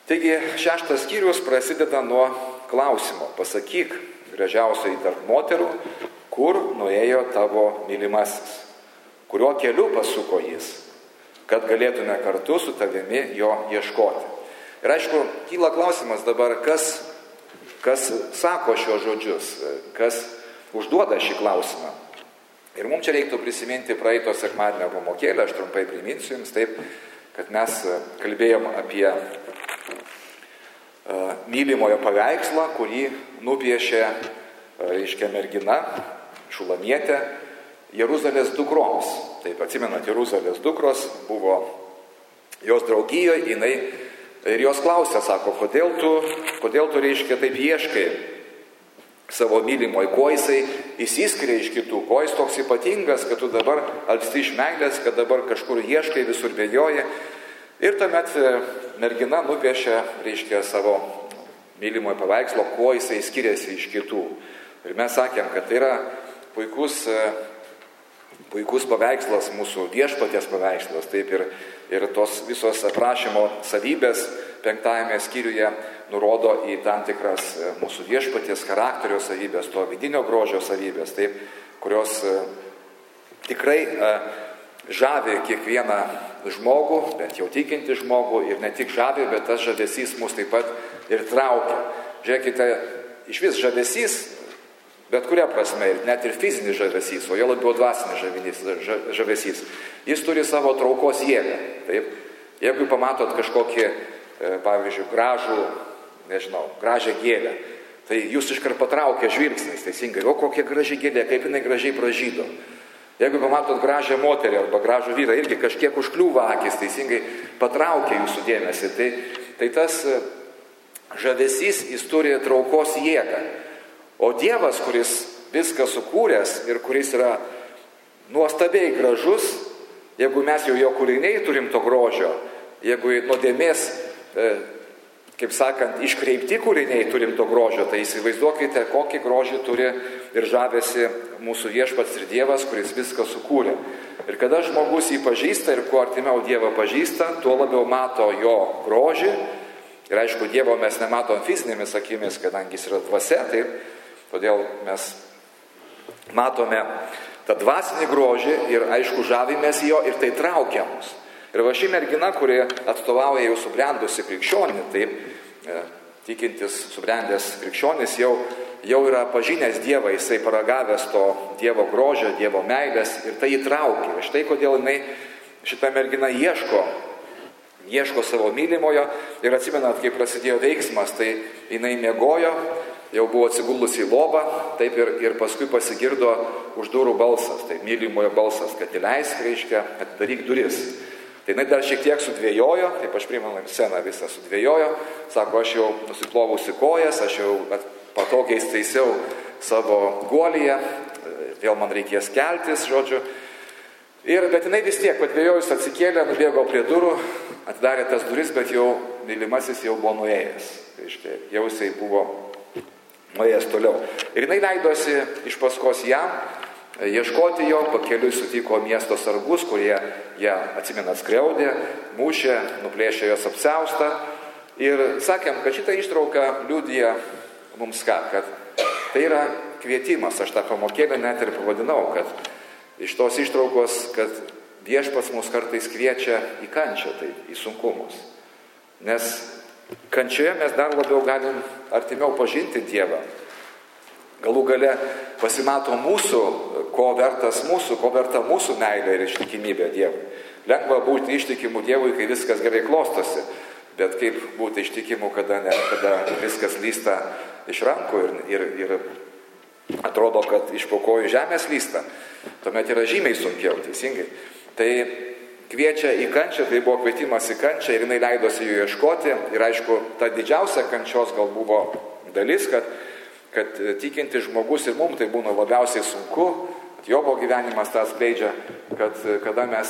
Taigi 6 skyrius prasideda nuo klausimo. Pasakyk, gražiausiai tarp moterų, kur nuėjo tavo mylimasis, kuriuo keliu pasuko jis, kad galėtume kartu su tavimi jo ieškoti. Ir aišku, kyla klausimas dabar, kas sako šios žodžius, kas užduoda šį klausimą. Ir mums čia reiktų prisiminti praeito sekmadienio pamokėlę, aš trumpai priminsiu jums taip, kad mes kalbėjom apie mylimojo paveikslą, kurį nupiešė, mergina, Šulamietė, Jeruzalės dukroms. Taip, atsimenat, Jeruzalės dukros buvo jos draugijoje, jinai ir jos klausė, sako, kodėl tu taip ieškai savo mylimojo, kuo jisai įsiskiria iš kitų, kuo jis toks ypatingas, kad tu dabar alpsti iš meilės, kad dabar kažkur ieškai, visur bėgioji. Ir tuomet mergina nupiešė, savo mylimojo paveikslo, kuo jisai skiriasi iš kitų. Ir mes sakėm, kad tai yra puikus paveikslas, mūsų viešpaties paveikslas, taip ir tos visos aprašymo savybės 5 skyriuje nurodo į tam tikras mūsų viešpaties charakterio savybės, to vidinio grožio savybės, taip, kurios tikrai žavi kiekvieną žmogų, bent jau tikinti žmogų, ir ne tik žavi, bet tas žavesys mus taip pat ir traukia. Žiūrėkite, iš vis žavesys, bet kuria prasme, net ir fizinis žavesys, o jo labiau dvasinis žavesys, jis turi savo traukos jėgą. Taip? Jeigu pamatot kažkokį, pavyzdžiui, gražią gėlę, tai jūs iškart patraukia žvilgsnis, teisingai, o kokia graži gėlė, kaip jinai gražiai pražydo. Jeigu pamatot gražią moterį arba gražų vyrą, irgi kažkiek užkliūva akis, teisingai patraukia jūsų dėmesį. Tai tas žavesys, jis turi traukos jėgą. O Dievas, kuris viską sukūręs ir kuris yra nuostabiai gražus, jeigu mes jau jo kūriniai turim to grožio, jeigu nuodėmės, kaip sakant, iškreipti kūriniai turim to grožio, tai įsivaizduokite, kokį grožį turi ir žavesi mūsų viešpats ir Dievas, kuris viską sukūrė. Ir kada žmogus jį pažįsta ir kuo artimiau Dievą pažįsta, tuo labiau mato jo grožį. Ir aišku, Dievo mes nematom fizinėmis akimis, kadangi jis yra dvasia, taip. Todėl mes matome tą dvasinį grožį ir aišku žavimės jo ir tai traukia mus. Ir va ši mergina, kuri atstovauja jau subrendusi krikščionį, taip, tikintis subrendęs krikščionis jau yra pažinęs Dievą, jisai paragavęs to Dievo grožio, Dievo meilės ir tai įtraukia. Ir štai kodėl šita mergina ieško savo mylimojo ir atsimenat, kai prasidėjo veiksmas, tai jinai miegojo, jau buvo atsigulusi į lovą, taip ir paskui pasigirdo už durų balsas, tai mylimojo balsas, kad įleisk, atidaryk duris. Tai jinai dar šiek tiek sudvėjojo, taip aš primenu sceną visą sudvėjojo, sako, aš jau nusiplovusi kojas, aš jau patogiai įstaisiau savo guolyje, vėl man reikės keltis, žodžiu. Bet jinai vis tiek, padvėjojus atsikėlė, nubėgo prie durų, atidarė tas duris, bet jau mylimasis jau buvo nuėjęs. Jau jisai buvo nuėjęs toliau. Ir jinai leidosi iš paskos jam, ieškoti jo, pakeliui sutiko miesto sargus, kurie ją, atsimenat, skriaudė, mušė, nuplėšė jos apsiaustą. Ir sakėm, kad šitą ištrauką liudija mums ką, kad tai yra kvietimas, aš tą pamokėlę net ir pavadinau, kad iš tos ištraukos, kad viešpats mus kartais kviečia į kančią, tai į sunkumus. Nes kančioje mes dar labiau galim artimiau pažinti Dievą. Galų gale pasimato ko verta mūsų meilė ir ištikimybė Dievui. Lengva būti ištikimų Dievui, kai viskas gerai klostosi, bet kaip būti ištikimu, kada viskas lysta iš rankų ir atrodo, kad iš po kojų žemės lysta. Tuomet yra žymiai sunkiau, teisingai. Tai kviečia į kančią, tai buvo kvietimas į kančią ir jinai leidosi jų ieškoti. Ir aišku, ta didžiausia kančios gal buvo dalis, kad tikinti žmogus ir mums tai būna labiausiai sunku, Jobo gyvenimas tą atskleidžia, kad kada mes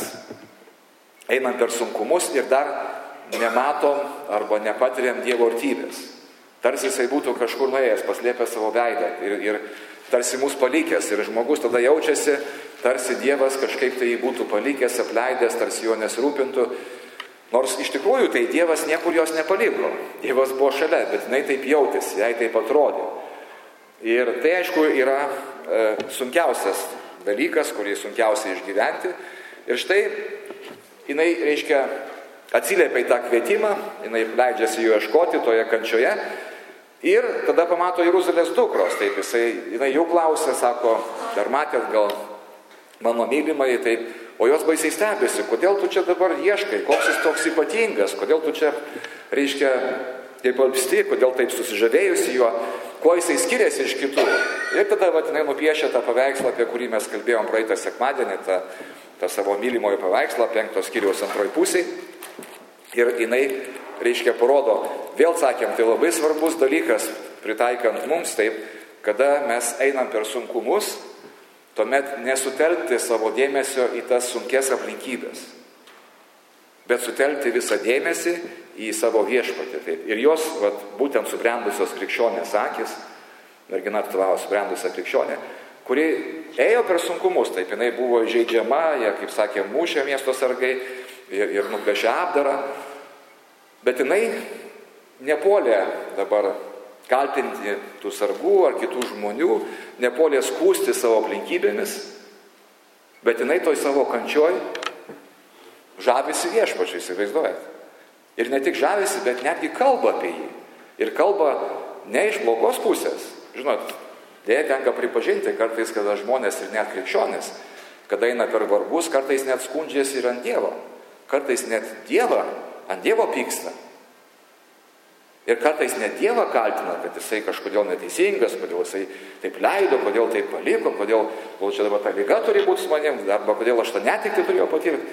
einam per sunkumus ir dar nematom arba nepatiriam Dievo artybės. Tarsi jisai būtų kažkur nuėjęs, paslėpęs savo veidą ir tarsi mus palikęs. Ir žmogus tada jaučiasi, tarsi Dievas kažkaip tai jį būtų palikęs, apleidęs, tarsi jo nesirūpintų. Nors iš tikrųjų tai Dievas niekur jos nepaliko. Dievas buvo šalia, bet jinai taip jautėsi, jai taip atrodė. Ir tai aišku yra sunkiausias dalykas, kurį sunkiausia išgyventi. Ir štai jinai, reiškia, atsiliepia į tą kvietimą, jinai leidžiasi jų ieškoti toje kančioje. Ir tada pamato Jeruzalės dukros, taip jinai jau klausė, sako, ar matėt gal mano mylimai, taip, o jos baisiai stebėsi, kodėl tu čia dabar ieškai, koks jis toks ypatingas, kodėl tu čia, reiškia, taip alpsti, kodėl taip susižavėjusi juo, kuo jisai skiriasi iš kitų. Ir tada jinai nupiešė tą paveikslą, apie kurį mes kalbėjom praeitą sekmadienį, tą savo mylimojo paveikslą, 5 skyriaus 2 pusėje. Ir jinai, reiškia, parodo, vėl sakėm, tai labai svarbus dalykas, pritaikant mums taip, kada mes einam per sunkumus, tuomet nesutelkti savo dėmesio į tas sunkes aplinkybės, bet sutelkti visą dėmesį į savo viešpatį. Taip. Ir jos, būtent subrendusios krikščionės akis, mergina atstovavo subrendusią krikščionę, kuri ėjo per sunkumus, taip, jinai buvo žaidžiama, jie, kaip sakė, mušė miesto sargai ir nuplėšė apdarą, bet jinai nepuolė dabar kaltinti tų sargų ar kitų žmonių, nepuolė skųsti savo aplinkybėmis, bet jinai toj savo kančioj žavisi viešpačiu, įsivaizduojat. Ir ne tik žavisi, bet netgi kalba apie jį. Ir kalba ne iš blogos pusės. Žinot, dėja tenka pripažinti kartais, kada žmonės ir net krikščionės, kada eina per vargus, kartais net skundžiasi ir ant Dievo. Kartais net ant Dievo pyksta. Ir kartais net Dievą kaltina, kad jisai kažkodėl neteisingas, kodėl jisai taip leido, kodėl taip paliko, kodėl čia dabar ta liga turi būti su manim, arba kodėl aš tą netektį turėjau patirti.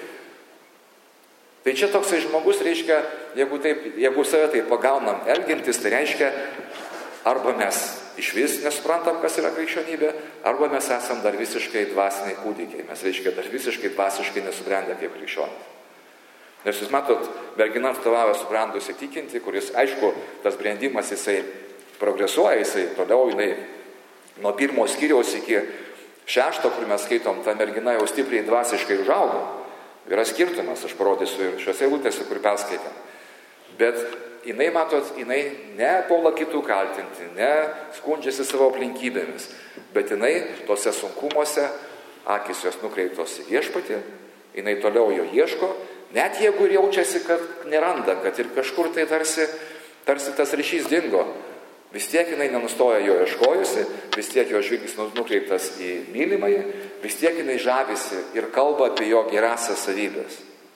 Tai čia toksai žmogus, reiškia, jeigu save taip pagaunam elgintis, tai reiškia, arba mes iš vis nesuprantam, kas yra krikščionybė, arba mes esam dar visiškai dvasiniai kūdikiai, mes, reiškia, dar visiškai dvasiškai nesubrendę kaip krikščionys. Nes jūs matot, mergina atstovavo subrendusi tikinti, kuris, aišku, tas brendimas jisai progresuoja, jisai toliau, jinai nuo 1 skyriaus iki 6, kur mes skaitom, ta mergina jau stipriai dvasiškai užaugo. Yra skirtumas, aš parodysiu ir šiose eilutėse, kur perskaitėm. Bet jinai, matot, jinai ne puola kitų kaltinti, ne skundžiasi savo aplinkybėmis, bet jinai tose sunkumuose, akys jos nukreiptos į viešpatį, jinai toliau jo ieško, net jeigu ir jaučiasi, kad neranda, kad ir kažkur tai tarsi tas ryšys dingo, vis tiek jinai nenustoja jo ieškojusi, vis tiek jo žvilgsnis nukreiptas į mylimąjį, vis tiek jinai žavisi ir kalba apie jo gerąsias savybės.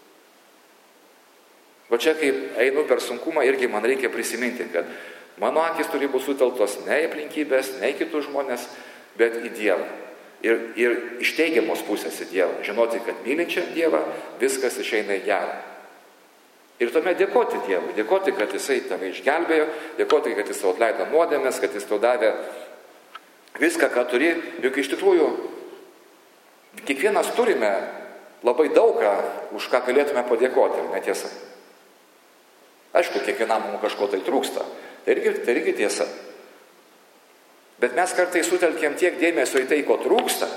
Va čia, kai einu per sunkumą, irgi man reikia prisiminti, kad mano akis turi būti sutelktos ne į aplinkybės, ne į kitus žmonės, bet į Dievą. Ir iš teigiamos pusės į Dievą. Žinoti, kad mylinčiam Dievą viskas išeina į gerą. Ir tuomet dėkoti Dievui, dėkoti, kad Jisai tave išgelbėjo, dėkoti, kad Jis tau atleido nuodėmes, kad Jis tau davė viską, ką turi. Juk iš tikrųjų kiekvienas turime labai daugą, už ką galėtume padėkoti, netiesa. Aišku, kiekvienam mums kažko tai trūksta. Tai irgi tiesa. Bet mes kartais sutelkėm tiek dėmesio į tai, ko trūksta.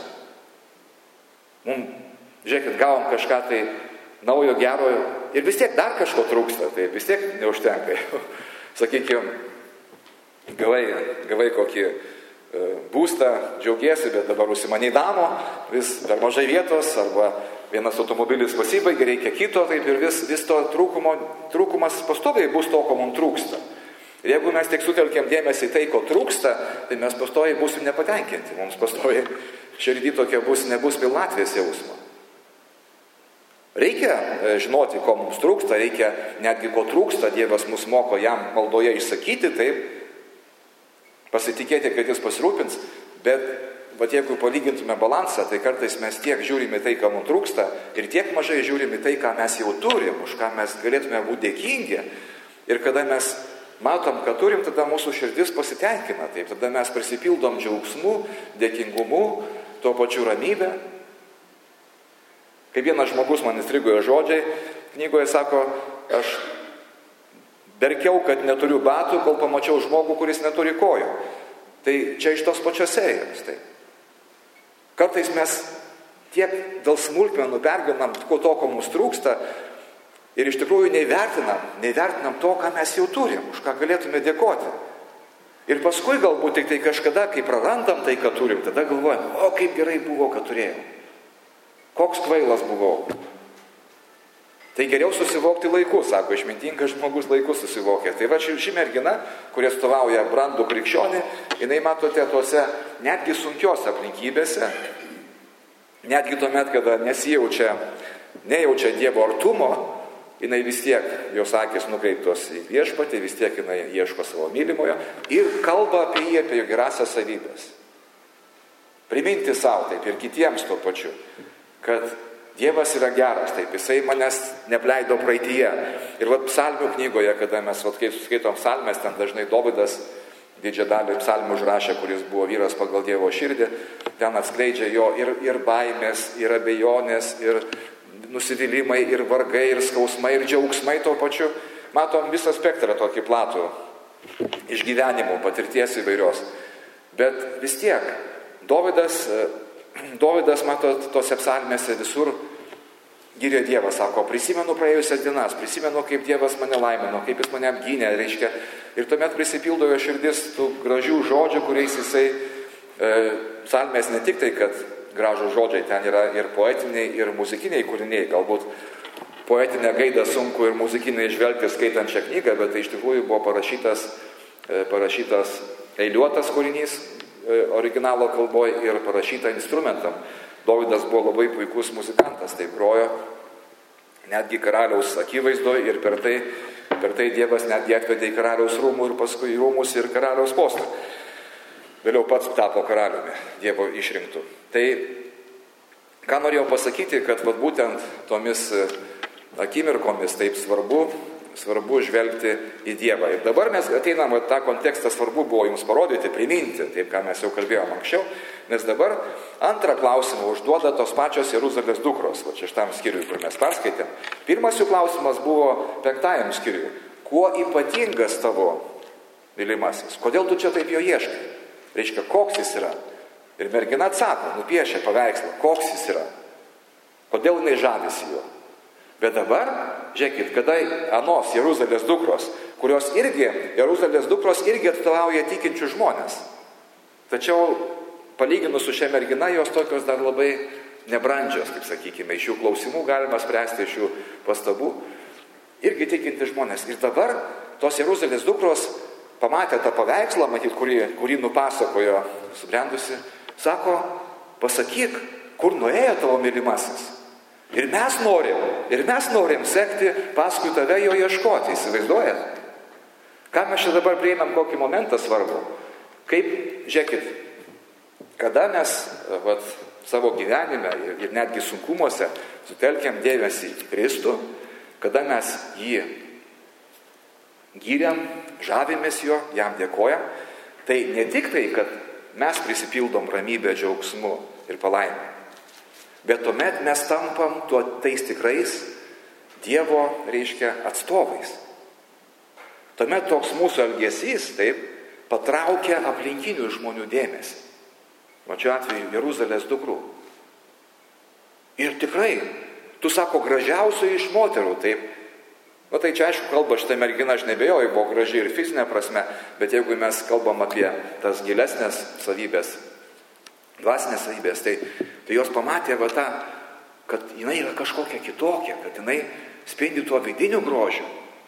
Žiūrėkit, gavom kažką tai naujo, gero ir vis tiek dar kažko trūksta, tai vis tiek neužtenka. Sakykime, gavai kokį būstą, džiaugiesi, bet dabar užsimaniai namo, vis per mažai vietos, arba vienas automobilis pasibaigė, reikia kito, taip ir vis to trūkumas pastoviai bus to, ko mums trūksta. Ir jeigu mes tik sutelkiam dėmesį į tai, ko trūksta, tai mes pastoviai būsim nepatenkinti. Mums pastoviai širdį tokia nebus pilnatvės jausmo. Reikia žinoti, ko mums trūksta, reikia netgi ko trūksta, Dievas mus moko jam maldoje išsakyti, taip, pasitikėti, kad Jis pasirūpins, bet jeigu palygintume balansą, tai kartais mes tiek žiūrime tai, ką mums trūksta, ir tiek mažai žiūrime tai, ką mes jau turim, už ką mes galėtume būti dėkingi. Ir kada mes matom, kad turim, tada mūsų širdis pasitenkina, taip, tada mes prisipildom džiaugsmų, dėkingumu, tuo pačiu ramybę. Kaip vienas žmogus man įstrigojo žodžiai, knygoje sako, aš verkiau, kad neturiu batų, kol pamačiau žmogų, kuris neturi kojų. Tai čia iš tos pačios serijos. Tai. Kartais mes tiek dėl smulkmenų pergyvenam to, ko mums trūksta, Ir iš tikrųjų neįvertinam to, ką mes jau turim, už ką galėtume dėkoti. Ir paskui galbūt tik tai kažkada, kai prarandam tai, ką turim, tada galvojam, o kaip gerai buvo, kad turėjau. Koks kvailas buvau. Tai geriau susivokti laiku, sako išmintingas žmogus laiku susivokia. Tai va ši mergina, kurie atstovauja brandų krikščionį, jinai matote tuose netgi sunkiose aplinkybėse, netgi tuomet, kada nejaučia Dievo artumo, jinai vis tiek, jos akis nukreiptos į viešpatį, vis tiek jinai ieško savo mylimojo ir kalba apie jį, apie jo gerąsias savybės. Priminti savo taip ir kitiems tuo pačiu, kad Dievas yra geras, taip, jisai manęs nepleido praeityje. Ir psalmių knygoje, kada mes skaitom psalmes, ten dažnai Dovydas didžią dalį psalmių užrašė, kuris buvo vyras pagal Dievo širdį, ten atskleidžia jo ir baimės, ir abejonės, ir nusivylimai, ir vargai, ir skausmai, ir džiaugsmai tuo pačiu. Matom visą spektrą tokį platų išgyvenimų, patirties įvairios. Bet vis tiek, Dovydas, matot, tose psalmėse visur gyrė Dievą, sako, prisimenu praėjusias dienas, prisimenu, kaip Dievas mane laimino, kaip jis mane apgynė, reiškia. Ir tuomet prisipildo jo širdis tų gražių žodžių, kuriais jisai, psalmės ne tik tai, kad gražų žodžiai, ten yra ir poetiniai, ir muzikiniai kūriniai, galbūt poetinę gaidą sunku ir muzikinai žvelgti skaitant šią knygą, bet tai iš tikrųjų buvo parašytas eiliuotas kūrinys, originalo kalboje ir parašyta instrumentam. Dovydas buvo labai puikus muzikantas, tai grojo netgi karaliaus akivaizdoje ir per tai Dievas netgi atvedė į karaliaus rūmų ir paskui į rūmus ir karaliaus postą. Vėliau pats tapo karaliumi, Dievo išrinktų. Tai ką norėjau pasakyti, kad būtent tomis akimirkomis taip svarbu žvelgti į Dievą. Ir dabar mes ateinam, tą kontekstą svarbu buvo jums parodyti, priminti, taip ką mes jau kalbėjom anksčiau, nes dabar antrą klausimą užduoda tos pačios Jeruzalės dukros, 6 skyriui, kur mes perskaitėm. Pirmas jų klausimas buvo 5 skyriui. Kuo ypatingas tavo mylimasis? Kodėl tu čia taip jo ieškai? Reiškia, koks jis yra? Ir mergina atsako, nupiešia paveikslą, koks jis yra? Kodėl jinai žavisi juo? Bet dabar, žiūrėkit, kada anos Jeruzalės dukros, Jeruzalės dukros irgi atstovauja tikinčių žmonės. Tačiau, palyginus su šia mergina, jos tokios dar labai nebrandžios, kaip sakykime, iš jų klausimų galima spręsti, iš jų pastabų. Irgi tikinti žmonės. Ir dabar tos Jeruzalės dukros pamatė tą paveikslą, matyt, kurį nupasakojo subrendusi, sako, pasakyk, kur nuėjo tavo mylimasis. Ir mes norim sekti paskui tave jo ieškoti, įsivaizduojat? Ką mes čia dabar prieinam, kokį momentą svarbu? Kaip, žiūrėkit, kada mes savo gyvenime ir netgi sunkumuose sutelkiam dėmesį į Kristų, kada mes jį gyriam, žavimės jo, jam dėkojam, tai ne tik tai, kad mes prisipildom ramybę, džiaugsmu ir palaimę, bet tuomet mes tampam tais tikrais Dievo, reiškia, atstovais. Tuomet toks mūsų elgesys, taip, patraukia aplinkinių žmonių dėmesį. Šiuo atveju Jeruzalės dukrų. Ir tikrai, tu sako, gražiausiai iš moterų, taip. Tai čia aišku kalba šitą merginą, aš nebejoju, buvo graži ir fizinė prasme, bet jeigu mes kalbam apie tas gilesnės savybės, dvasinės savybės, tai jos pamatė kad jinai yra kažkokia kitokia, kad jinai spindi tuo vidiniu grožiu.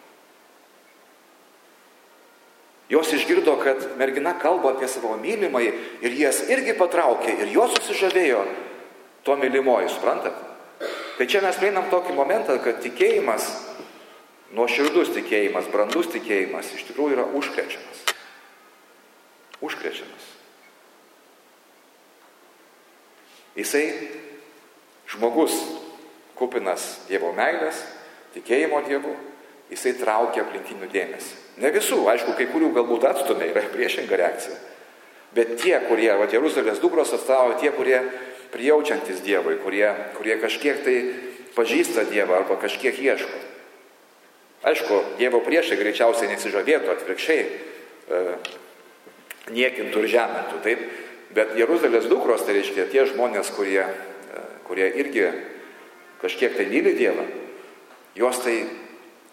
Jos išgirdo, kad mergina kalba apie savo mylimai ir jas irgi patraukė ir jos susižavėjo tuo mylimoju, suprantat? Tai čia mes prieinam tokį momentą, kad tikėjimas, nuoširdus tikėjimas, brandus tikėjimas iš tikrųjų yra užkrečiamas. Užkrečiamas. Jisai žmogus kupinas Dievo meilės, tikėjimo Dievu, jisai traukia aplinkinių dėmesį. Ne visų, aišku, kai kurių galbūt atstumia, yra priešinga reakcija. Bet tie, kurie, Jeruzalės dukros atstovauja, tie, kurie prijaučiantis Dievui, kurie kažkiek tai pažįsta Dievą arba kažkiek ieško. Aišku, Dievo priešai greičiausiai nesižavėtų, atvirkščiai niekintų ir žemintų, taip? Bet Jeruzalės dukros, tai reiškia tie žmonės, kurie irgi kažkiek tai myli Dievą, jos tai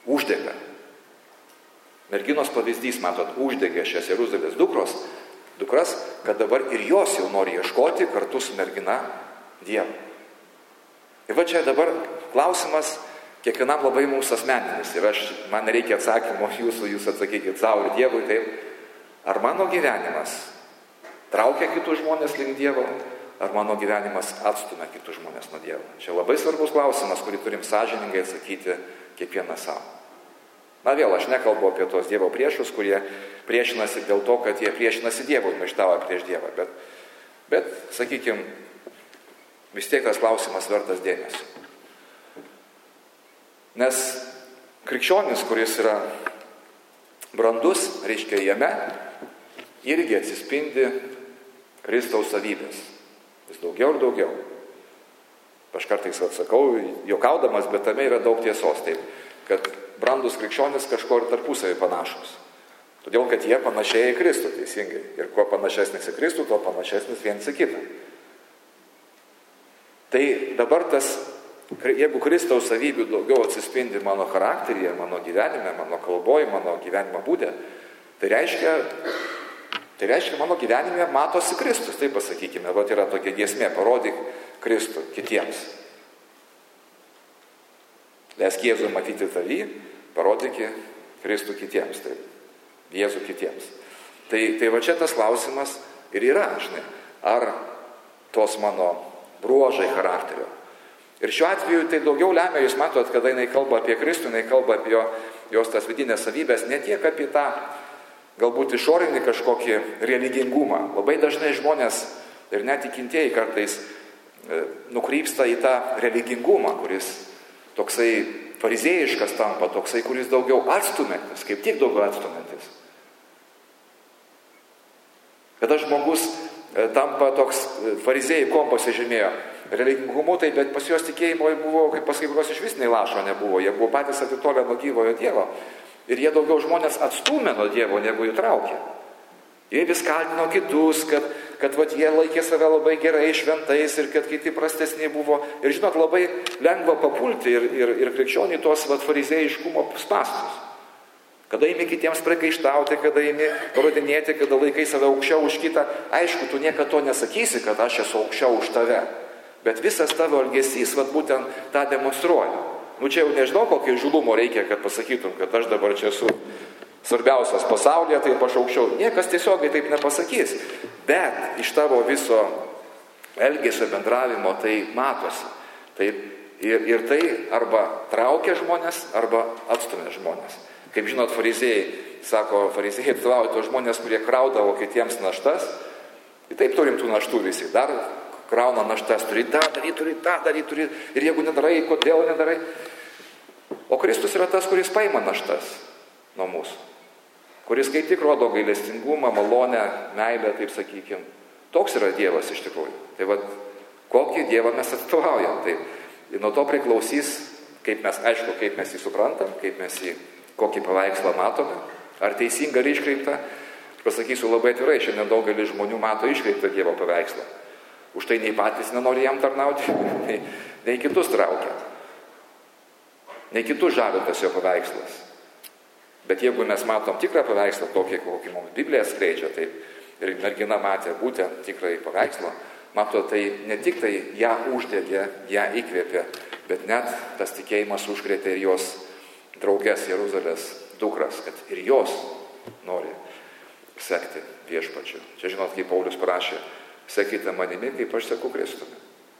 uždega. Merginos pavyzdys, matot, uždegė šias Jeruzalės dukras, kad dabar ir jos jau nori ieškoti kartu su mergina Dievo. Ir va čia dabar klausimas kiekvienam labai mums asmeninis. Ir man nereikia atsakymo jūs atsakykit savo ir Dievui taip. Ar mano gyvenimas traukia kitus žmonės link Dievo, ar mano gyvenimas atstumia kitus žmonės nuo Dievo? Čia labai svarbus klausimas, kurį turim sąžiningai atsakyti kiekvieną savo. Na vėl, aš nekalbu apie tos Dievo priešus, kurie priešinasi dėl to, kad jie priešinasi Dievui, maištauja prieš Dievą. Bet sakykime, vis tiek tas klausimas vertas dėmesio. Nes krikščionis, kuris yra brandus, reiškia jame, irgi atsispindi Kristaus savybės. Vis daugiau ir daugiau. Aš kartais atsakau, juokaudamas, bet tame yra daug tiesos. Taip, kad brandus krikščionis kažko ir tarpusavį panašus. Todėl, kad jie panašėja į Kristų, teisingai. Ir kuo panašesnis į Kristų, tuo panašesnis viens į kitą. Tai dabar jeigu Kristaus savybių daugiau atsispindi mano charakteryje, mano gyvenime, mano kalboje, mano gyvenimo būde, tai reiškia mano gyvenime matosi Kristus, taip pasakykime. Vat yra tokia giesmė, parodyk Kristų kitiems. Leisk Jėzui matyti tavį, parodyk Kristų kitiems, taip. Jėzų kitiems. Tai va čia tas klausimas ir yra, žinai, ar tos mano bruožai charakterio. Ir šiuo atveju tai daugiau lemia, jūs matot, kada jinai kalba apie Kristų, jinai kalba apie jos tas vidinės savybės, ne tiek apie tą galbūt išorinį kažkokį religingumą. Labai dažnai žmonės ir net tikintieji kartais nukrypsta į tą religingumą, kuris toksai farizėjiškas tampa, toksai, kuris daugiau atstumiantis, kaip tik daugiau atstumiantis. Kada žmogus tampa toks, farizėjai kuom pasižymėjo religingumu, tai bet pas juos tikėjimo buvo, kaip pas kai kurios iš vis nei lašo nebuvo, jie buvo patys atitolę nuo gyvojo Dievo ir jie daugiau žmonės atstūmė nuo Dievo, negu jų traukė. Jie vis kaltino kitus, kad vat, jie laikė save labai gerai šventais ir kad kiti prastesni buvo. Ir žinot, labai lengva papulti ir krikščionį tos vat, farizėjiškumo spąstus. Kada imi kitiems prikaištauti, kada imi parodinėti, kada laikai save aukščiau už kitą, aišku, tu niekada to nesakysi, kad aš esu aukščiau už tave. Bet visas tavo elgesys, vat būtent tą demonstruoja. Čia jau nežinau, kokio įžūlumo reikia, kad pasakytum, kad aš dabar čia esu svarbiausias pasaulyje, taip aš aukščiau. Niekas tiesiogiai taip nepasakys. Bet iš tavo viso elgesio bendravimo tai matosi. Ir tai arba traukia žmonės, arba atstumia žmonės. Kaip žinot, farizėjai atstovauja tos žmonės, kurie kraudavo kitiems naštas. Ir taip turim tų naštų visi. Dar krauna naštas, turi tą daryti. Ir jeigu nedarai, kodėl nedarai? O Kristus yra tas, kuris paima naštas nuo mūsų. Kuris kaip tik rodo gailestingumą, malonę, meilę, taip sakykim. Toks yra Dievas iš tikrųjų. Tai vad, kokį Dievą mes atstovaujam. Tai ir nuo to priklausys, kaip mes jį suprantam, kokį paveikslą matome, ar teisinga ar iškreipta. Aš pasakysiu labai atvirai, šiandien daugelis žmonių mato iškreiptą Dievo paveikslą. Už tai nei patys nenori jam tarnauti, nei kitus traukia. Nei kitus žavi tas jo paveikslas. Bet jeigu mes matom tikrą paveikslą, tokį, kokį mums Biblija skleidžia, tai ir mergina matė būtent tikrąjį paveikslą, mato, tai ne tik tai ją uždegė, ją įkvėpė, bet net tas tikėjimas užkrėtė ir jos draugės Jeruzalės dukras, kad ir jos nori sekti viešpačiu. Čia žinot, kaip Paulius parašė, sekite manimi, kaip aš seku Kristumi.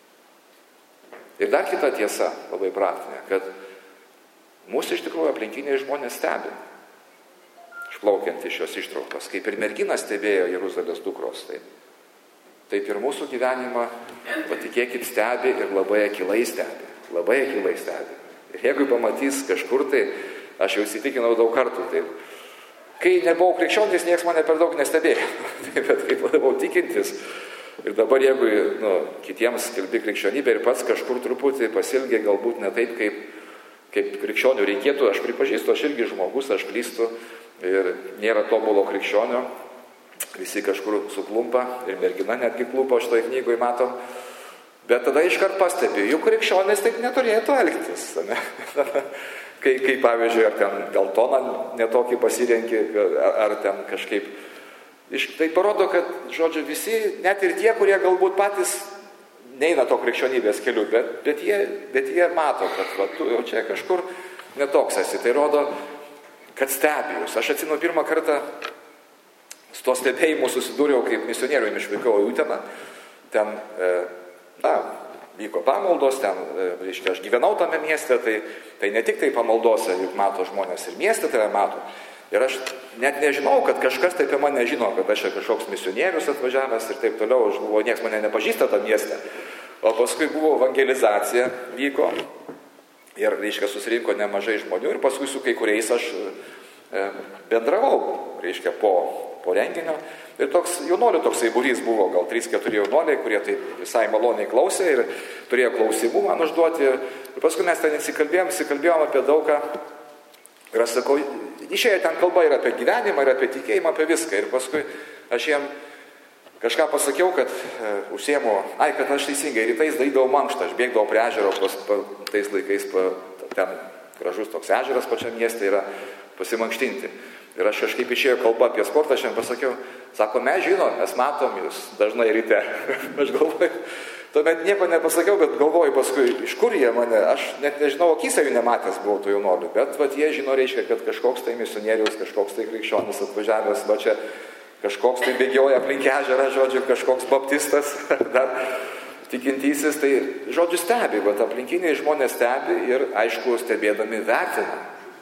Ir dar kita tiesa, labai praktinė, kad mūsų iš tikrųjų aplinkiniai žmonės stebi, išplaukiant iš šios ištraukos, kaip ir mergina stebėjo Jeruzalės dukros, taip ir mūsų gyvenimą, patikėkit, stebi ir labai akilai stebi. Labai akilai stebi. Ir jeigu pamatys kažkur, tai aš jau įsitikinau daug kartų. Taip. Kai nebuvau krikščionis, niekas mane per daug nestebėjo. Bet kaip buvau tikintis. Ir dabar jeigu kitiems skelbi krikščionybę ir pats kažkur truputį pasilgė, galbūt ne taip, kaip krikščionių reikėtų, aš pripažįstu, aš irgi žmogus, aš klystu ir nėra tobulo krikščionio. Visi kažkur suklumpa ir mergina netgi klumpa, šitoje knygoje matom. Bet tada iškart pastebiu, juk krikščionys taip neturėtų elgtis. Ne? kai pavyzdžiui, ar ten gal toną netokį pasirenki, ar ten kažkaip. Tai parodo, kad, žodžiu, visi, net ir tie, kurie galbūt patys neina to krikščionybės keliu, bet jie mato, kad va, tu jau čia kažkur netoks esi. Tai rodo, kad stebi jūs. Aš atsimenu pirmą kartą su to stebėjimu susidūriau, kaip misionieriumi išvykau į Uteną. Ten, vyko pamaldos, ten, reiškia, aš gyvenau tame mieste, tai ne tik tai pamaldose, juk mato žmonės ir mieste tave mato. Ir aš net nežinau, kad kažkas taip apie mane žino, kad aš čia kažkoks misionierius atvažiavęs ir taip toliau, aš buvau, nieks mane nepažįsta tą miestą. O paskui buvo evangelizacija, vyko ir, reiškia, susirinko nemažai žmonių ir paskui su kai kuriais aš bendravau, reiškia, po renginio. Ir toks jaunolių toksai būrys buvo, gal 3-4 jaunoliai, kurie tai visai maloniai klausė ir turėjo klausimų man užduoti. Ir paskui mes ten įsikalbėjom apie daugą. Ir aš sakau, išėjo ten kalba ir apie gyvenimą, ir apie tikėjimą, apie viską. Ir paskui aš jiem kažką pasakiau, kad užsiemu, kad aš teisingai rytais darydavau mankštą, aš bėgdavau prie ežero, tais laikais ten gražus toks ežeras pačiam mieste yra pasimankštinti. Ir aš kažkaip išėjo kalba apie sportą, aš jam pasakiau, sako, mes žinom, mes matom jūs dažnai ryte. Aš galvoju, tuomet nieko nepasakiau, bet galvoju paskui, iš kur jie mane, aš net nežinau, akise jų nematęs buvau tų jaunolių, bet vat, jie žino, reiškia, kad kažkoks tai misionierius, kažkoks tai krikščionis atvažiavęs, va čia kažkoks tai bėgioja aplink ežerą, žodžiu, kažkoks baptistas, dar tikintysis, tai žodžiu stebi, bet aplinkiniai žmonės stebi ir aišku stebėdami vertina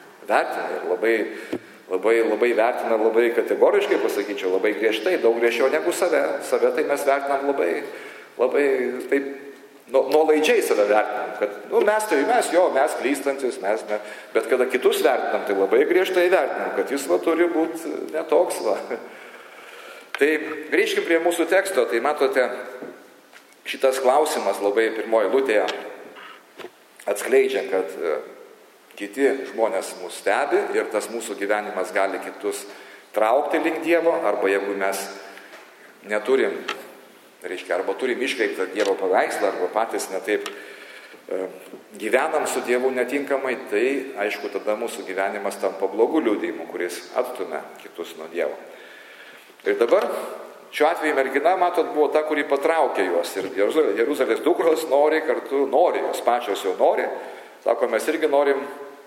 ir labai vertinam, labai kategoriškai pasakyčiau, labai griežtai, daug griežčiau negu save. Save tai mes vertinam labai taip nuolaidžiai save vertinam, kad mes klystantis, bet kada kitus vertinam, tai labai griežtai vertinam, kad jis turi būti netoks. Tai grįžkim prie mūsų teksto, tai matote, šitas klausimas labai pirmoje eilutėje atskleidžia, kad kiti žmonės mus stebi ir tas mūsų gyvenimas gali kitus traukti link Dievo, arba jeigu mes neturim, reiškia, arba turim iškreiptą Dievo paveikslą, arba patys netaip gyvenam su Dievu netinkamai, tai aišku, tada mūsų gyvenimas tampa blogų liudijimu, kuris atstumia kitus nuo Dievo. Ir dabar šiuo atveju mergina, matot, buvo ta, kuri patraukė juos ir Jeruzalės dukros nori, jos pačios jau nori, sako, mes irgi norim,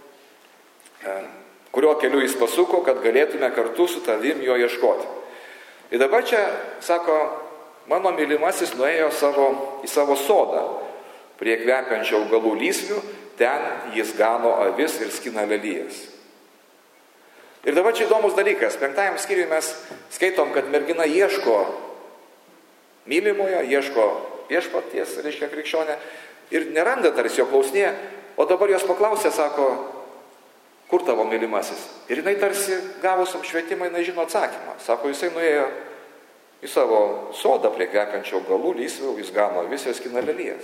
kurio keliu jis pasuko, kad galėtume kartu su tavim jo ieškoti. Ir dabar čia, sako, mano mylimasis nuėjo į savo sodą, prie kvepiančių augalų lysvių, ten jis gano avis ir skina lelijas. Ir dabar čia įdomus dalykas, 5 skyriui mes skaitom, kad mergina ieško mylimojo, ieško viešpaties, reiškia krikščionė, ir neranda tarsi jo klausinėje, o dabar jos paklausė, sako, kur tavo mylimasis? Ir jinai tarsi gavus apšvietimą, jinai žino atsakymą. Sako, jisai nuėjo į savo sodą prie kvepiančių augalų lysvių, jis gano avis ir skina lelijas.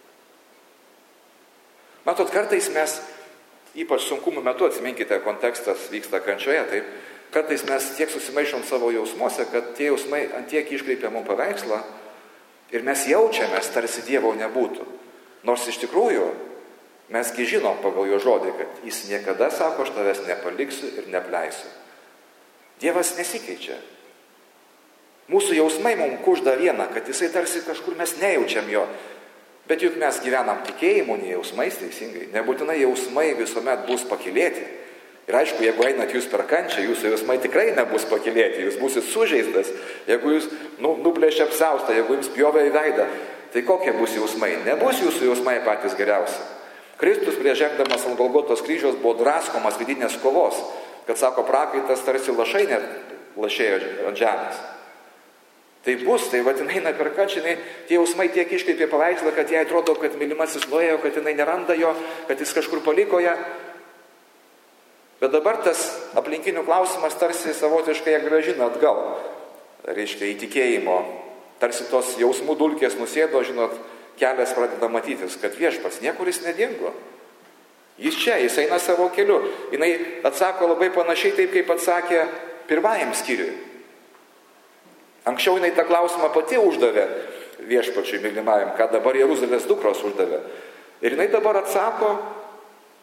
Matot, kartais mes, ypač sunkumų metu, atsiminkite, kontekstas vyksta kančioje, taip, kartais mes tiek susimaišom savo jausmuose, kad tie jausmai antiek iškreipia mums paveikslą ir mes jaučiamės, tarsi Dievo nebūtų. Nors iš tikrųjų, mesgi žinom pagal jo žodį, kad jis niekada sako, aš tavęs nepaliksiu ir nepleisiu. Dievas nesikeičia. Mūsų jausmai mums kužda vieną, kad jisai tarsi kažkur mes nejaučiam jo. Bet juk mes gyvenam tikėjimu, ne jausmais teisingai. Nebūtinai jausmai visuomet bus pakylėti. Ir aišku, jeigu einat jūs per kančią, jūsų jausmai tikrai nebus pakylėti. Jūs būsit sužeistas, jeigu jūs nuplėšia apsaustą, jeigu jums pjovė į veidą. Tai kokie bus jausmai? Nebus jūsų jausmai patys geriausi. Kristus prieš žengdamas ant Golgotos kryžiaus buvo draskomas vidinės kovos, kad, sako, prakaitas tarsi lašai net lašėjo ant žemės. Tai bus, tai vadinai eina per kančią, tie jausmai tiek iškreipė paveikslą, kad jai atrodo, kad mylimasis nuėjo, kad jinai neranda jo, kad jis kažkur paliko ją. Bet dabar tas aplinkinių klausimas tarsi savotiškai ją grąžina atgal, reiškia, į tikėjimo. Tarsi tos jausmų dulkės nusėdo, žinot, kelias pradeda matytis, kad viešpats niekur jis nedingo. Jis čia, jis eina savo keliu. Jinai atsako labai panašiai taip, kaip atsakė pirmajam skyriui. Anksčiau jinai tą klausimą pati uždavė viešpačiui mylimajam, ką dabar Jeruzalės dukros uždavė. Ir jinai dabar atsako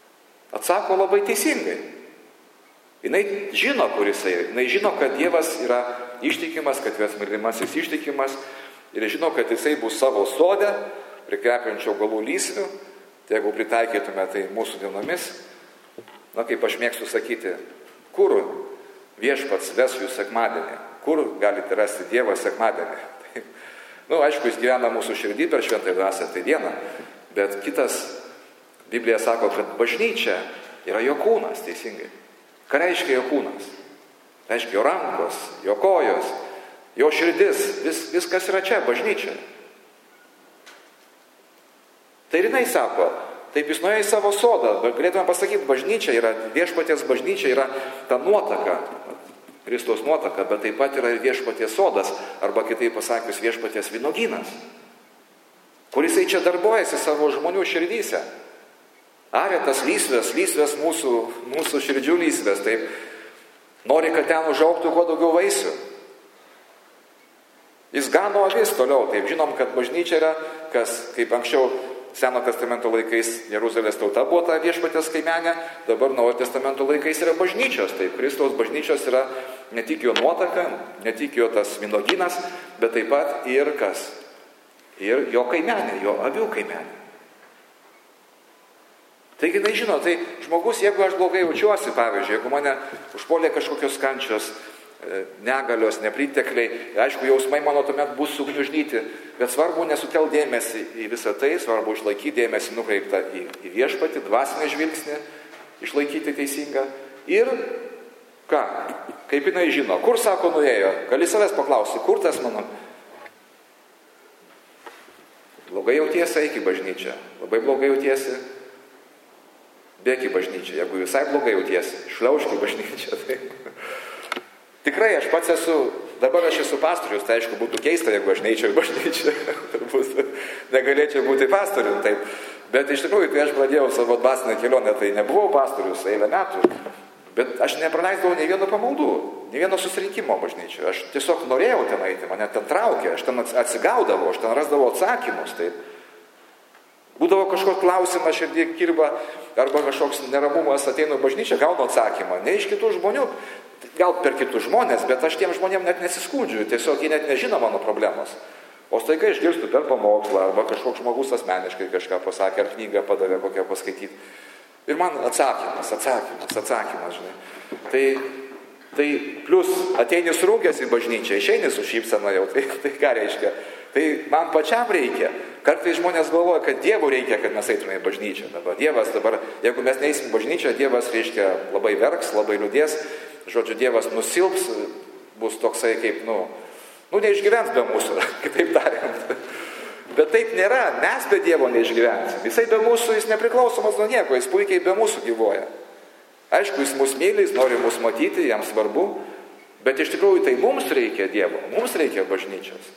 Atsako labai teisingai. Jinai žino, kur jisai. Jinai žino, kad Dievas yra ištikimas, kad jos mylimasis ištikimas. Ir žino, kad jisai bus savo sode, prie kvepiančių augalų lysvių. Tai jeigu pritaikytume tai mūsų dienomis, kaip aš mėgstu sakyti, kur viešpats ves jų sekmadienį, kur galite rasti Dievą sekmadienį. Aišku, jis gyvena mūsų širdį per šventąją dvasią, tai viena, bet kitas, Biblija sako, kad bažnyčia yra jo kūnas, teisingai. Ką reiškia jo kūnas? Reiškia jo rankos, jo kojos, jo širdis, viskas yra čia, bažnyčia. Tai ir jinai sako, taip jis nuėjo į savo sodą, galėtume pasakyti, bažnyčia yra, viešpaties bažnyčia yra ta nuotaka, Kristaus nuotaka, bet taip pat yra ir viešpaties sodas, arba kitaip pasakius viešpaties vynuogynas, kur jisai čia darbuojasi savo žmonių širdyse. Aria tas lysvės mūsų širdžių lysvės, taip, nori, kad ten užaugtų kuo daugiau vaisių. Jis gano avis toliau, taip, žinom, kad bažnyčia yra, kaip anksčiau Seno testamento laikais Jeruzalės tauta buvo ta viešpaties kaimenė, dabar Naujojo testamento laikais yra bažnyčios. Taip, Kristaus bažnyčios yra ne tik jo nuotaka, ne tik jo tas vynuogynas, bet taip pat ir kas? Ir jo kaimenė, jo avių kaimenė. Taigi, žino, tai žmogus, jeigu aš blogai jaučiuosi, pavyzdžiui, jeigu mane užpuolė kažkokios kančios, negalios, nepritekliai, aišku, jausmai mano tuomet bus sugniuždyti, bet svarbu nesutel dėmesį į visą tai, svarbu išlaikyti dėmesį nukreiptą į viešpatį, dvasinį žvilgsnį, išlaikyti teisingą. Ir ką? Kaip jinai žino, kur, sako, nuėjo? Gali savęs paklausti, kur tas mano? Blogai jautiesi, eik į bažnyčią. Labai blogai jautiesi, bėk į bažnyčią. Jeigu visai blogai jautiesi, šliaužk į bažnyčią. Tikrai, aš pats dabar aš esu pastorius, tai aišku būtų keista, jeigu aš neičiau į bažnyčią, turbūt negalėčiau būti pastorium, taip. Bet iš tikrųjų, kai aš pradėjau savo dvasinę kelionę, tai nebuvau pastorius eilę metų, bet aš nepraleisdavau nei vieno pamaldų, nei vieno susirinkimo bažnyčioje. Aš tiesiog norėjau ten eiti, mane ten traukė, aš ten atsigaudavau, aš ten rasdavau atsakymus, taip. Būdavo kažkoks klausimas, širdį kirba, arba kažkoks neramumas, ateinu į bažnyčią, gaunu atsakymą, ne iš kitų žmonių, gal per kitus žmonės, bet aš tiem žmonėm net nesiskundžiu, tiesiog jie net nežino mano problemos. O staiga išgirstu per pamokslą, arba kažkoks žmogus asmeniškai kažką pasakė, ar knygą padavė kokią paskaityti. Ir man atsakymas, žinai. Tai plus ateini surūgęs į bažnyčią, išeini su šypsena jau, tai ką reiškia? Tai man pačiam reikia. Kartais žmonės galvoja, kad Dievui reikia, kad mes eitume į bažnyčią. Dievas dabar, jeigu mes neįsim į bažnyčią, Dievas reiškia labai verks, labai liūdės. Žodžiu, Dievas nusilps, bus toksai kaip, neišgyvens be mūsų, kitaip tariant. Bet taip nėra, mes be Dievo neišgyvensim. Jisai be mūsų, jis nepriklausomas nuo nieko, jis puikiai be mūsų gyvoja. Aišku, jis mus myli, jis nori mus matyti, jam svarbu, bet iš tikrųjų tai mums reikia Dievo, mums reikia bažnyčios.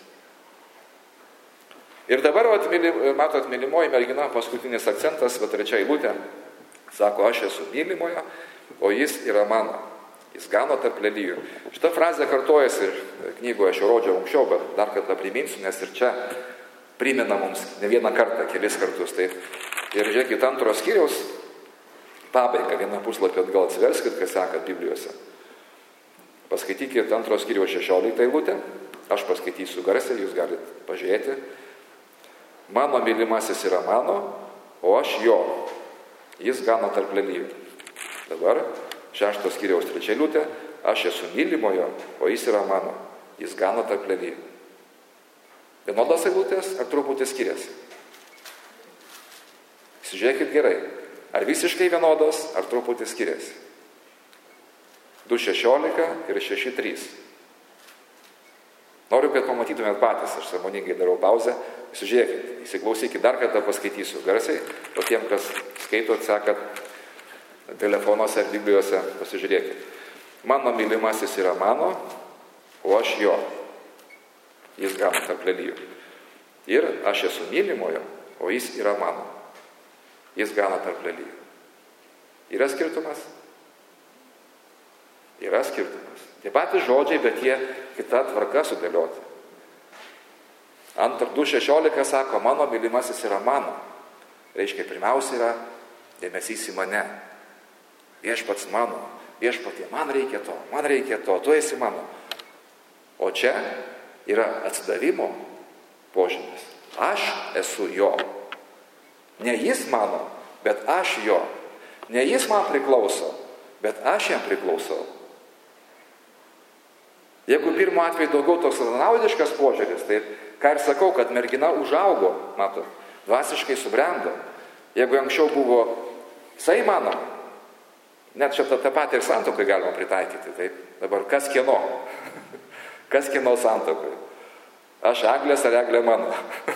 Ir dabar, matot, mylimoji mergina, paskutinis akcentas, trečia eilutė, sako, aš esu mylimojo, o jis yra mano. Jis gano tarp lelijų. Šita frazė kartojasi knygoje, aš jau rodžiau anksčiau, bet dar kartą priminsiu, nes ir čia primena mums ne vieną kartą, kelis kartus. Tai. Ir žiūrėkit, 2 skyriaus pabaigą, vieną puslapį atgal atsiverskit, kas sekat Biblijose. Paskaitykit 2 skyriaus 16 eilutę, aš paskaitysiu garsiai, jūs galite pažiūrėti. Mano mylimasis yra mano, o aš jo. Jis gano tarp lelijų. Dabar 6 skyriaus 3 eilutė, aš esu mylimojo, o jis yra mano. Jis gano tarp lelijų. Vienodos eilutės ar truputį skiriasi? Žiūrėkit gerai. Ar visiškai vienodos, ar truputį skiriasi? 2.16 ir 6.3. Noriu, kad pamatytumėt patys, aš sąmoningai darau pauzę. Žiūrėkit, įsiklausykit, dar kartą paskaitysiu garsiai, o tiem, kas skaitot, sekat telefonuose ar Biblijose, pasižiūrėkit. Mano mylimasis yra mano, o aš jo. Jis gano tarp lelijų. Ir aš esu mylimojo, o jis yra mano. Jis gano tarp lelijų. Yra skirtumas? Yra skirtumas. Tie patys žodžiai, bet jie kita tvarka sudėlioti. 2.16 sako, mano mylimasis yra mano. Reiškia, pirmiausia yra dėmesys į mane. viešpats mano, viešpatie, man reikia to, tu esi mano. O čia yra atsidavimo požymis. Aš esu jo. Ne jis mano, bet aš jo. Ne jis man priklauso, bet aš jam priklausau. Jeigu pirmo atveju daugiau toks savanaudiškas požiūris, tai ką ir sakau, kad mergina užaugo, matot, dvasiškai subrendo. Jeigu anksčiau buvo, jisai mano, net čia tą patį ir santuokai galima pritaikyti, taip, dabar kas kieno? Kas kieno santuokai? Aš Eglės ar Eglė mano?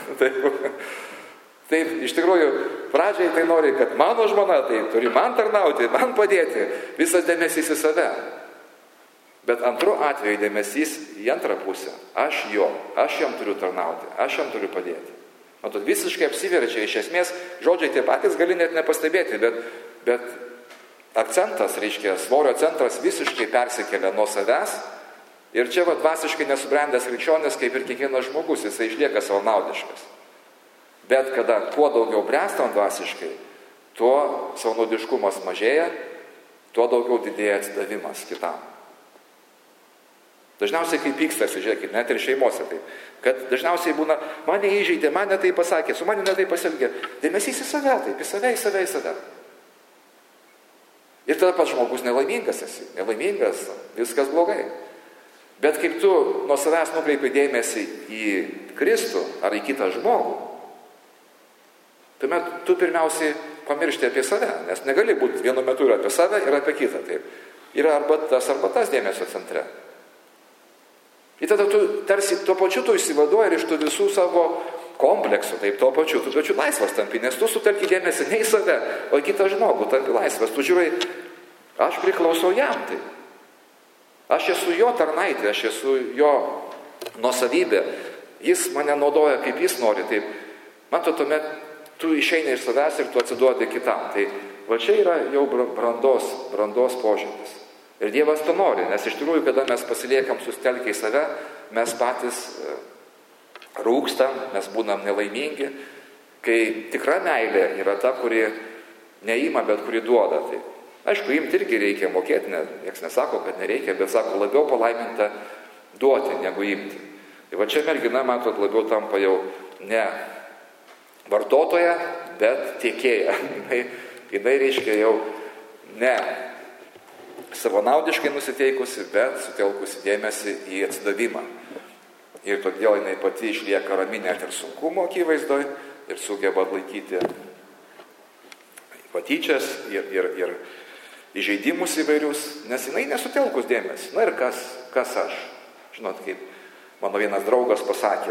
Taip, iš tikrųjų, pradžiai tai nori, kad mano žmona, tai turi man tarnauti, man padėti, visas dėmesys į save. Bet antru atveju dėmesys į antrą pusę. Aš jo, aš jam turiu tarnauti, aš jam turiu padėti. Matot, visiškai apsiverčia, iš esmės, žodžiai tie patys gali net nepastebėti, bet akcentas, reiškia, svorio centras visiškai persikelia nuo savęs. Ir čia dvasiškai nesubrendęs krikščionis, kaip ir kiekvienas žmogus, jisai išlieka savanaudiškas. Bet kada kuo daugiau bręstam dvasiškai, tuo savanaudiškumas mažėja, tuo daugiau didėja atsidavimas kitam. Dažniausiai kai pykstasi, žiūrėkit, net ir šeimose taip, kad dažniausiai būna, mane įžeidė, mane tai pasakė, su manimi tai pasielgė, dėmesys į save, taip, į save. Ir tada pats žmogus nelaimingas esi, viskas blogai. Bet kaip tu nuo savęs nukreipi dėmesį į Kristų ar į kitą žmogų, tuomet tu pirmiausiai pamiršti apie save, nes negali būti vienu metu ir apie save ir apie kitą. Taip. Yra arba tas dėmesio centre. Ir tada tu tarsi tuo pačiu tu išsivaduoji ir iš tų visų savo kompleksų, taip, tuo pačiu laisvas tampi, nes tu sutelki dėmesį ne į save, o į kitą žmogų, tampi laisvas. Tu žiūrai, aš priklausau jam, taip. Aš esu jo tarnaitė, aš esu jo nuosavybė. Jis mane naudoja, kaip jis nori, taip. Matot, tuomet tu išeini iš savęs ir tu atsiduodi kitam. Tai va čia yra jau brandos požymis. Ir Dievas to nori, nes iš tikrųjų, kada mes pasiliekam sustelkę į save, mes patys rūkstam, mes būnam nelaimingi, kai tikra meilė yra ta, kuri neima, bet kuri duoda. Tai, aišku, imti irgi reikia mokėti, nieks nesako, kad nereikia, bet sako, labiau palaiminta duoti, negu imti. Tai va čia mergina, matot, labiau tampa jau ne vartotoja, bet tiekėja. Jinai reiškia jau ne savanaudiškai nusiteikusi, bet sutelkusi dėmesį į atsidavimą. Ir todėl jinai pati išlieka rami net ir sunkumo akivaizdoj ir sugeba atlaikyti patyčias ir įžeidimus įvairius, nes jinai nesutelkus dėmesį. Na ir kas aš? Žinot, kaip mano vienas draugas pasakė,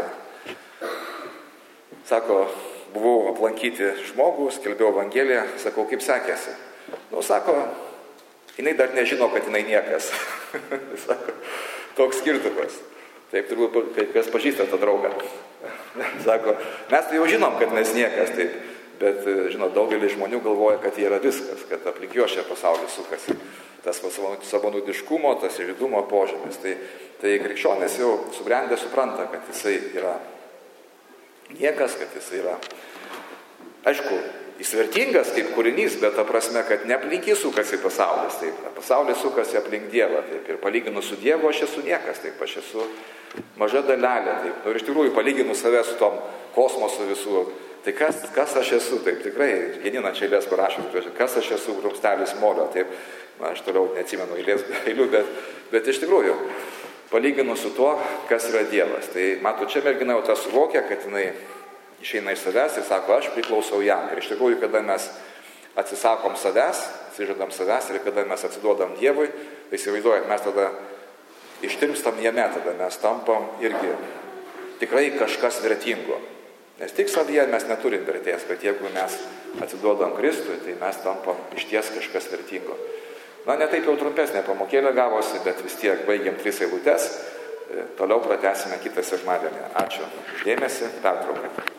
sako, buvau aplankyti žmogų, skelbiau Evangeliją, sakau, kaip sekėsi? Nu, sako, jinai dar nežino, kad jinai niekas. Sako, toks skirtumas. Taip, turbūt, kas pažįsta tą draugą. Sako, mes tai jau žinom, kad mes niekas, taip. Bet, žinot, daugelis žmonių galvoja, kad jie yra viskas, kad aplink jo šią pasaulį sukasi. Tas savanaudiškumo, tas įžeidumo požymis. Tai krikščionis jau subrendę supranta, kad jisai yra niekas, kad jisai yra, aišku, jis vertingas kaip kūrinys, bet ta prasme, kad ne aplink jį sukasi pasaulis, taip, pasaulis sukasi aplink Dievą, taip, ir palyginus su Dievu aš esu niekas, taip, aš esu maža dalelė, taip, ir iš tikrųjų palyginus save su tom kosmosu visų, tai kas aš esu, taip, tikrai, Janina čia eilės parašė, kas aš esu, grumstelis molio, taip, na, aš toliau neatsimenu eilių, bet iš tikrųjų, palyginus su tuo, kas yra Dievas, tai matau, čia mergina jau tą suvokia, kad jinai išeina iš savęs ir sako, aš priklausau jam. Ir iš tikrųjų, kada mes atsisakom savęs, atsižadam savęs ir kada mes atsiduodam Dievui, tai įsivaizduojat, mes tada ištirpstam jame, tada mes tampam irgi tikrai kažkas vertingo. Nes tik savyje mes neturim vertės, bet jeigu mes atsiduodam Kristui, tai mes tampam išties kažkas vertingo. Na, ne taip jau trumpesnė pamokėlė gavosi, bet vis tiek baigiam 3 eilutes. Toliau pratęsime kitą sekmadienį. Ačiū už dėmesį, pertrauką.